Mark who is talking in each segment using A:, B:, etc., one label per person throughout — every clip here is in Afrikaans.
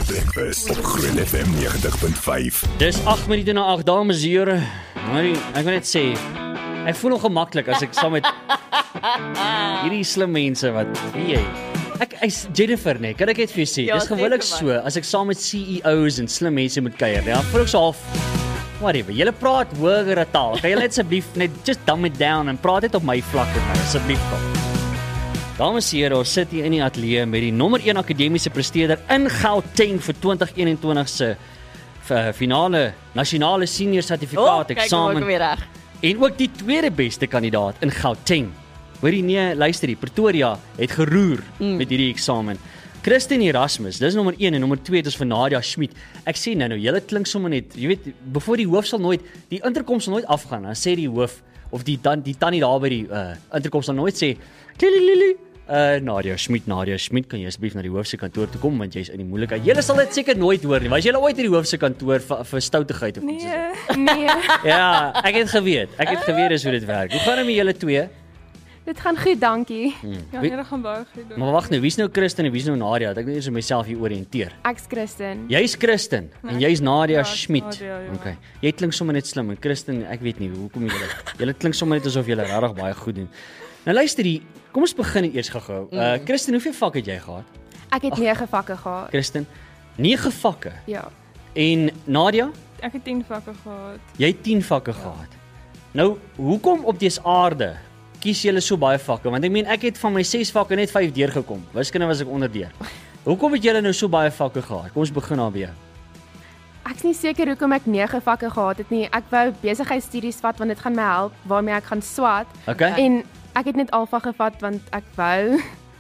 A: Groot Breakfast op Groot FM 90.5.
B: Dis 8 minute na 8, dames en here. Maar ek wil net sê, ek voel ongemaklik as ek saam met hierdie slim mense wat wie jy. Ek's Jennifer nee, kan ek net vir jou sê, dis gewoonlik so as ek saam met CEOs en slim mense moet kuier. Ja, voel ek so half whatever. Julle praat hogere taal. Kan julle net asseblief net just dumb it down en praat net op my vlak met my asseblief tog. Dames en here, ons sit hier in die ateljee met die nommer 1 akademiese presteerder in Gauteng vir 2021 se finale nasionale senior sertifikaat eksamen. En ook die tweede beste kandidaat in Gauteng. Hoorie nee, luister hier, Pretoria het geroer met hierdie eksamen. Christen Erasmus, dis nommer 1 en nommer 2 is vir Nadia Schmidt. Ek sê nou, julle klink sommer net, jy weet, voor die hoof sal nooit, die interkom sal nooit afgaan, dan sê die hoof, of die tannie daar by die interkom sal nooit sê, Nadia Schmidt, kan jy asseblief na die hoofse kantoor toe kom, want jy is in die moeilikheid. Julle sal dit seker nooit hoor nie, was julle ooit in die hoofse kantoor vir stoutigheid of iets?
C: Nee.
B: Ja, ek het geweet is hoe dit werk. Hoe gaan dit met julle twee?
C: Dit gaan goed, dankie.
D: Ja, dit gaan baie goed doen.
B: Maar wag nou, wie's nou Christen en wie's nou Nadia? Dat ek net eers myself hier oriënteer.
C: Ek's Christen.
B: Jy's Christen en jy's Nadia Schmidt.
D: Nadia, ja.
B: Okay. Jy klink sommer net slim en Christen, ek weet nie hoekom julle klink sommer net asof julle regtig baie goed doen. Nou luister hier, kom ons begin eers gou-gou. Christen, hoeveel vakke het jy gehad?
C: Ek het 9 vakke gehad.
B: Christen, 9 vakke.
C: Ja.
B: En Nadia,
D: Ek het 10 vakke gehad.
B: jy het 10 vakke gehad. Nou, hoekom op dese aarde kies julle so baie vakke? Want ek meen, ek het van my 6 vakke net 5 deurgekom. Wiskunde was ek onderdeur. Hoekom het julle nou so baie vakke gehad? Kom ons begin daar weer.
C: Ek's nie seker hoekom ek 9 vakke gehad het nie. Ek wou besigheidstudies vat want dit gaan my help waarmee ek gaan swat.
B: Okay.
C: En ek het net alfa gevat want ek wou.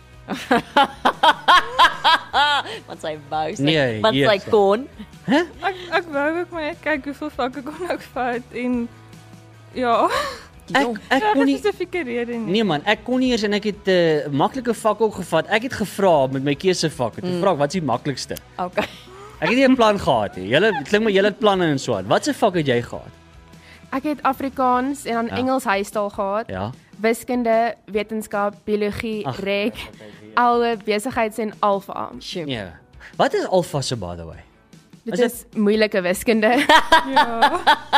E: Want sy wou sê,
B: Nee,
E: want
B: hier
E: sy
B: is
E: kon.
D: Ek wou ook maar net kyk hoeveel vakke kon ek vat en ja,
B: Ek kon nie
D: spesifieke rede nie.
B: Nee man, ek kon nie eers en ek het maklike vakke ook gevat. Ek het gevra met my keusevakke. Toe vra ek, wat is die maklikste?
E: Okay.
B: Ek het nie 'n plan gehad nie. Julle klink maar julle het planne en so aan. Wat se vak het jy gehad?
C: Ek het Afrikaans en dan Engels huistaal gehad.
B: Ja.
C: Wiskunde, wetenskap, biologie, rek, alle besigheids en alfa.
B: Ja. Wat is alfa se by the way?
C: Dit is moeilike wiskunde.
D: Ja.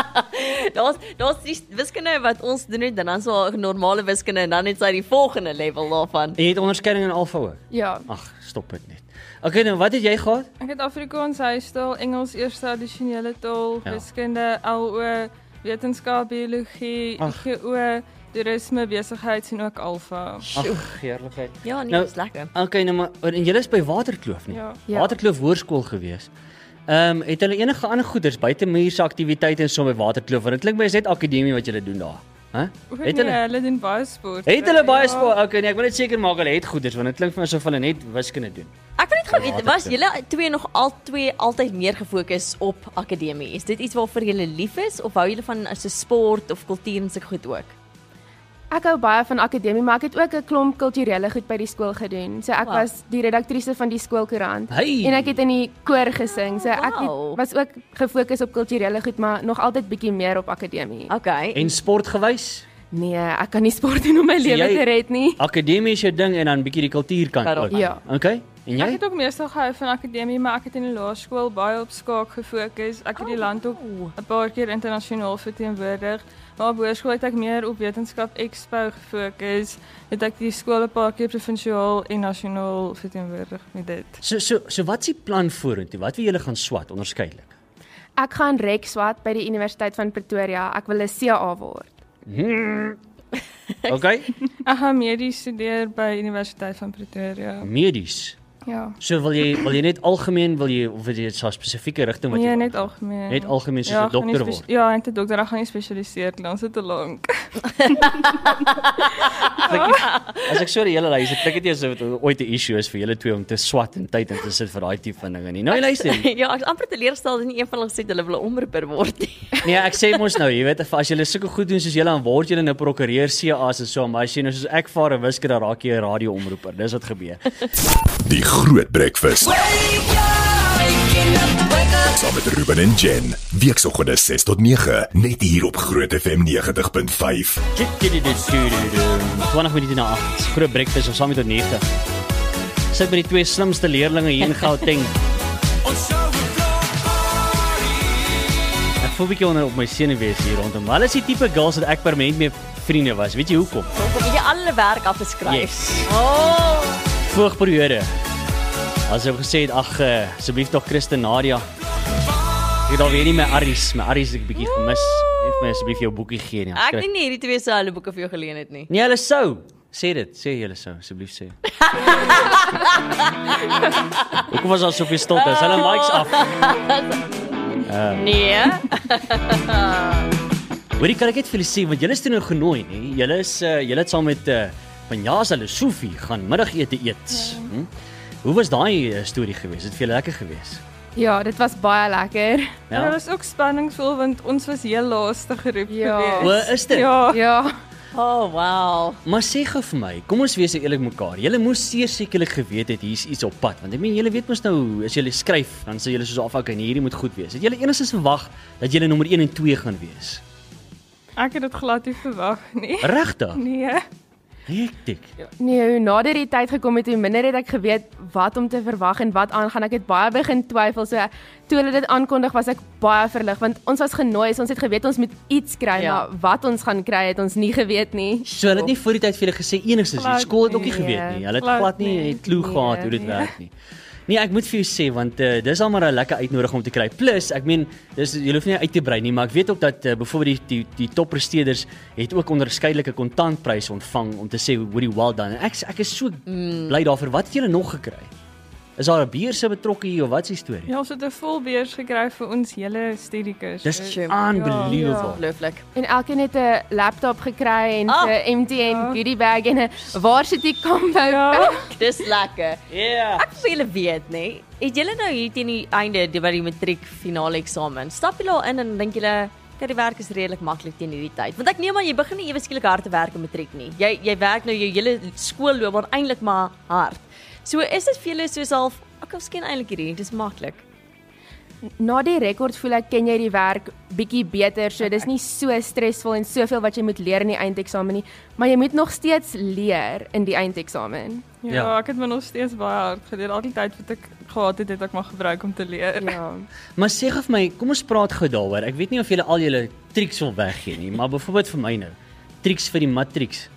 E: Daar's die wiskunde wat ons doen en dan so normale wiskunde en dan het sy die volgende level daarvan.
B: En jy het onderskeiding in alfa ook?
C: Ja.
B: Ag, stop dit net. Okay, nou wat het jy gehad?
D: Ek het Afrikaans huistaal, Engels eerste addisionele taal,
B: Ja.
D: wiskunde, LO, wetenskap, biologie, GO, toerisme, besigheids en ook alfa.
B: Ag, heerlikheid.
E: Ja, nee,
B: Nou,
E: dis lekker.
B: Okay, nou maar en julle is by Waterkloof nie?
D: Ja.
C: Ja.
B: Waterkloof Hoërskool gewees. Het hulle enige ander goeders buite muurse aktiwiteite en so by Waterkloof? Want dit klink my is net akademie wat julle doen daar. Hè? Het
D: Hulle doen baie sport.
B: Het hulle baie
D: Ja.
B: sport? Okay, nee, ek wil net seker maak hulle het goeders want dit klink vir my asof hulle net wiskunde doen.
E: Ek wil net gou weet, was julle twee nog altyd meer gefokus op akademie? Is dit iets waarvoor julle lief is of hou julle van so sport of kultuur en sulke goed ook?
C: Ek hou baie van akademie, maar ek het ook 'n klomp kulturele goed by die skool gedoen. So ek
E: Wow.
C: was die redaktrise van die skoolkoerant
B: Hey.
C: en ek het in die koor gesing. So ek
E: Wow.
C: was ook gefokus op kulturele goed, maar nog altyd bietjie meer op akademie.
E: Okay.
B: En sportgewys?
C: Nee, ek kan nie sport doen om my lewe
B: jy-
C: te red nie.
B: Akademie is jou ding en dan bietjie die kultuurkant
E: Daarop.
B: ook.
C: Ja.
B: Okay? En
D: Ek
B: jy?
D: het ook meestal gehou van akademie, maar ek het in die laerskool baie op skaak gefokus. Ek het die land ook 'n paar keer internasionaal verteenwoordig. Maar op hoërskool het ek meer op wetenskap expo gefokus. Het ek die skool 'n paar keer provinsiaal en nasionaal verteenwoordig met dit.
B: So wat is die plan vorentoe? Wat wil julle gaan swat onderskeidelik?
C: Ek gaan rek swat by die Universiteit van Pretoria. Ek wil 'n CA word.
B: Okay?
D: Ek gaan medies studeer by Universiteit van Pretoria.
B: Medies.
D: Ja.
B: So wil jy net algemeen of wil jy 'n spesifieke rigting wat jy
D: Nee,
B: wil?
D: net algemeen.
B: Net algemeen soos 'n
D: ek gaan nie
B: dokter word.
D: Ja, net 'n dokter, ek gaan nie spesialiseer nie, ons is te lank.
B: As ek so die hele luister, klink dit asof dit ooit 'n issue is vir julle twee om te swat en tyd in te sit vir daai tipe van dinge nie. Nou luister.
E: Ja, ek is amper teleurgesteld dat nie een van hulle gesê het hulle wil 'n omroeper word nie.
B: Nee, ek sê mos nou, jy weet, as julle sulke goed doen soos julle dan word julle nou prokureur CA's en so, maar as jy nou soos ek vaar 'n wiskunde dan raak jy 'n radioomroeper. Dis wat gebeur.
A: Die Groot Breakfast. Saam met Ruben en Jen. Weekoggende 6 tot 9, net hier op Groot FM 90.5.
B: 20 minute na 8. Groot breakfast ons saam met tot 9. Sit by die twee slimste leerlinge hier in Gauteng. Ek voel 'n bietjie onder op my senuwees hier rondom. Hulle is die tipe girls wat ek permanent mee vriende was. Weet jy hoekom?
E: Hoekom het jy al hulle werk afgeskryf?
B: Yes.
E: Oh.
B: Vorige periode. As hy gesê het, ag, asseblief tog Christen Nadia. Ek het alweer nie my Aries het ek 'n bietjie gemis. Net vir my asseblief jou boekie gee nie.
E: Ek dink nie hierdie twee sou hulle boeke vir jou geleen het nie.
B: Nee, hulle sou. Sê julle sou, asseblief sê. Hoekom was daar soveel stilte? Is hulle mics af?
E: Nee.
B: Hoorie, kan ek net vir julle sê, want julle is toe nou genooi, nie? Julle het saam met Panjasa Lesofie gaan middagete eet. Hoe was daai storie geweest? Het vir julle lekker geweest?
C: Ja, dit was baie lekker.
D: Ja, dit was ook spanningsvol want ons was heel laaste groep
C: Ja.
D: geweest.
B: O, is dit?
D: Ja.
C: Ja.
E: Oh, wow.
B: Maar sê gou vir my, kom ons wees eerlik mekaar. Julle moes sekerlik geweet het hier's iets op pad, want ek meen julle weet mos nou as julle skryf, dan sê julle soos of okay, hierdie moet goed wees. Het julle enigstens verwag dat julle nommer 1 en 2 gaan wees?
D: Ek het dit glad nie verwag nie.
B: Regtig?
D: Nee.
B: Hektiek.
C: Nee, hoe nader die tyd gekom het, hoe minder het ek geweet wat om te verwag en wat aangaan. Ek het baie begin twyfel. So toe hulle dit aankondig, was ek baie verlig want ons was genooi, so ons het geweet ons moet iets kry, maar wat ons gaan kry het ons nie geweet nie.
B: So hulle het nie voor die tyd vir julle gesê enigstens, die skool het ook nie geweet nie. Hulle het glad nie 'n klou gehad hoe dit werk nie. Nee, ek moet vir jou sê want dis al maar 'n lekker uitnodiging om te kry. Plus, ek meen, julle hoef nie uit te brei nie, maar ek weet ook dat byvoorbeeld die toppresteerders het ook onderskeidelike kontantpryse ontvang om te sê hoorie well done. En ek is so bly daarvoor. Wat het julle nog gekry? Is daar 'n beurse betrokke hier of wat is die storie?
D: Ja, ons het 'n vol beurs gekry vir ons hele studiekursus.
B: Dis unbelievable.
E: Ongelooflik.
C: En elkeen het 'n laptop gekry en 'n MTN goodie bag en 'n varsity combo.
E: Dis lekker.
B: Ja.
E: Ek wil julle weet, nê. Het julle nou hier teen die einde by die matriek finale eksamen, stap julle al in en dink julle kyk die werk is redelik maklik teen hierdie tyd. Want ek neem aan jy begin nie ewe skielik hard te werk in matriek nie. Jy werk nou jou hele skoolloopbaan eintlik maar hard. So is dit vir julle soos half, ek ken eintlik hierdie, dis maklik.
C: Na die rekord voel ek ken jy die werk bietjie beter, so dis nie so stresvol en soveel wat jy moet leer in die eindeksamen nie, maar jy moet nog steeds leer in die eindeksamen.
D: Ja, ek het my nog steeds baie hard geleer. Al die tyd wat ek gehad het ek maar gebruik om te leer.
C: Ja.
B: Maar sê gou vir my, kom ons praat gou daaroor. Ek weet nie of julle al julle triks wil weggee nie, maar byvoorbeeld vir my nou, triks vir die matrieks.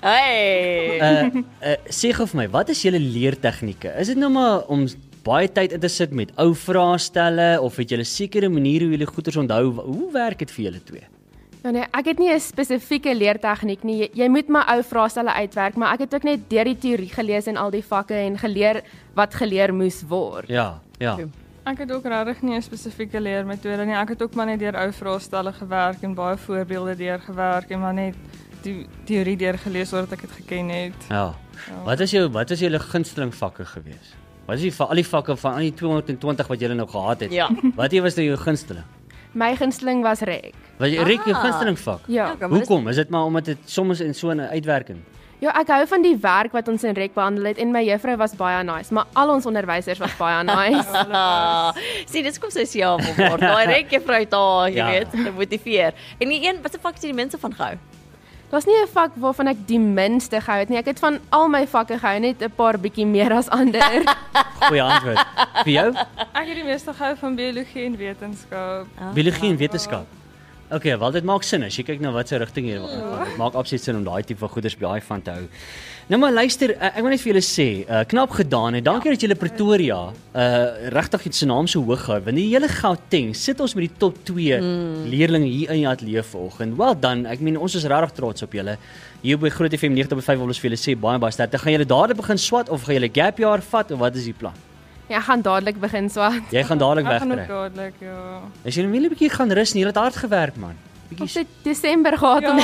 E: Hey.
B: Sê gou vir my, wat is julle leertegnieke? Is dit nou maar om baie tyd in te sit met ou vraestelle of het julle sekere maniere hoe julle goeters onthou? Hoe werk dit vir julle twee?
C: Ja nee, ek het nie 'n spesifieke leertegniek nie. Jy moet maar ou vraestelle uitwerk, maar ek het ook net deur die teorie gelees en al die vakke en geleer wat geleer moes word.
B: Ja.
D: Ek het ook regtig nie 'n spesifieke leermetode nie. Ek het ook maar net deur ou vraestelle gewerk en baie voorbeelde deurgewerk en maar net die teorie deurgelees sodat ek dit geken het.
B: Ja. Wat is julle gunsteling vakke gewees? Wat is die al die vakke van al die 220 wat julle nou gehad het?
E: Ja.
B: Wat was nou jou gunsteling?
C: My gunsteling was rek.
B: Wat jy rek jou gunsteling vak?
C: Ja.
B: Hoekom? Is dit maar omdat dit soms in so 'n uitwerking?
C: Ja, ek hou van die werk wat ons in rek behandel het en my juffrou was baie nice, maar al ons onderwysers was baie nice.
E: Sien, dit kom sosiaal word. Daai rekkie vrou daar, jy
B: Ja.
E: weet, motiveer. En die een, wat se vak het jy die minste van gehou?
C: Daar's nie 'n vak waarvan ek die minste gehou het nie. Ek het van al my vakke gehou, net 'n paar bietjie meer as ander.
B: Goeie antwoord. Vir jou?
D: Ek het die meeste gehou van biologie en wetenskap.
B: Biologie en wetenskap. Okay, wel dit maak sin as jy kyk na wat se rigting jy wil gaan. Dit maak absoluut sin om daai tipe van goeders by daai van te hou. Nou maar luister, ek wil net vir julle sê, knap gedaan en dankie dat julle Pretoria regtig iets se naam so hoog gehou. Want die hele Gauteng sit ons met die top 2 leerlinge hier in die ateljee vanoggend. Wel dan, ek meen ons is regtig trots op julle. Hier by Groot FM 90.5 wil ons vir julle sê baie sterkte. Gaan julle dadelik begin swat of gaan julle gap jaar vat of wat is die plan?
C: Ja, ek gaan dadelik begin swat.
B: Jy gaan dadelik
D: Ek gaan ook
B: wegtrek.
D: dadelik, ja.
B: As jy net 'n bietjie gaan rus, jy het hard gewerk man.
C: Ons
B: Bietjie.
C: het Desember gehad om te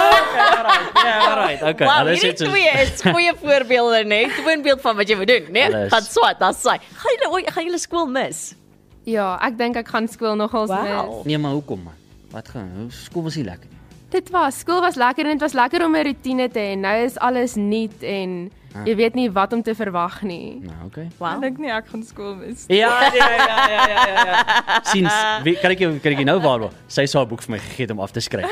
C: rus.
B: Alright, okay.
E: Wow,
B: Hulle
E: hierdie
B: sê soos
E: twee is goeie voorbeelde, né? Toonbeeld van wat jy moet doen, né?
B: Alles.
E: Gaan swat, dan swaai. Gaan julle skool mis?
C: Ja, ek dink ek gaan skool nogals mis.
B: Nee, maar hoekom man? Wat gaan? Skool was nie lekker nie.
C: Skool was lekker en dit was lekker om 'n roetine te hê. Nou is alles nuut en Jy weet nie wat om te verwag nie.
B: Nou, okay.
D: Ek dink nie ek gaan skool mis.
B: Ja. Sien, kan ek jou nou waarborg? Sy sou 'n boek vir my gegee het om af te skryf.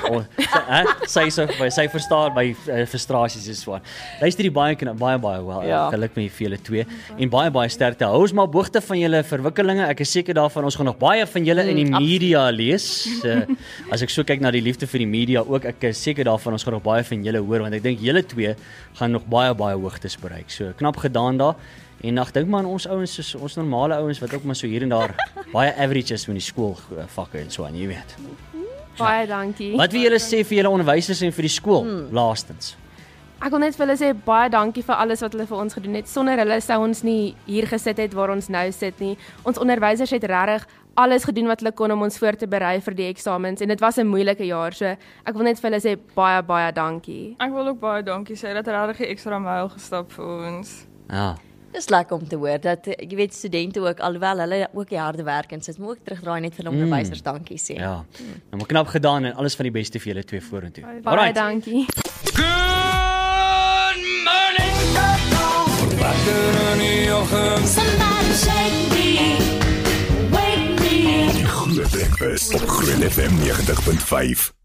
B: Sy verstaan my frustrasies is swaar. Luister die baie wel. Geluk met julle twee en baie sterkte. Hou ons maar op hoogte van julle verwikkelinge. Ek is seker daarvan ons gaan nog baie van julle in die media lees. As ek so kyk na die liefde vir die media ook, ek is seker daarvan ons gaan nog baie van julle hoor want ek dink julle twee gaan nog baie hoogtes bereik. So knap gedaan daar. En ek dink maar ons ouens soos ons normale ouens wat ook maar so hier en daar baie average is met die skoolvakke en so aan, jy weet.
C: Baie dankie.
B: Wat wil julle sê vir julle onderwysers en vir die skool laastens?
C: Ek wil net vir hulle sê baie dankie vir alles wat hulle vir ons gedoen het. Sonder hulle sou ons nie hier gesit het waar ons nou sit nie. Ons onderwysers het regtig alles gedoen wat hulle kon om ons voor te berei vir die eksamens en dit was 'n moeilike jaar. So ek wil net vir hulle sê baie dankie.
D: Ek wil ook baie dankie sê dat regtig 'n ekstra myl gestap vir ons.
B: Ja.
E: Dis lekker om te hoor dat jy weet studente ook alhoewel hulle ook die harde werk en sit moet ook terugdraai net vir hulle onderwysers dankie sê.
B: Ja. Nou maar knap gedaan en alles van die beste vir julle twee vorentoe.
C: Baie dankie.
F: Good morning. Somebody shake me. Wake me.
A: Die Groot Breakfast op Groot FM 90.5.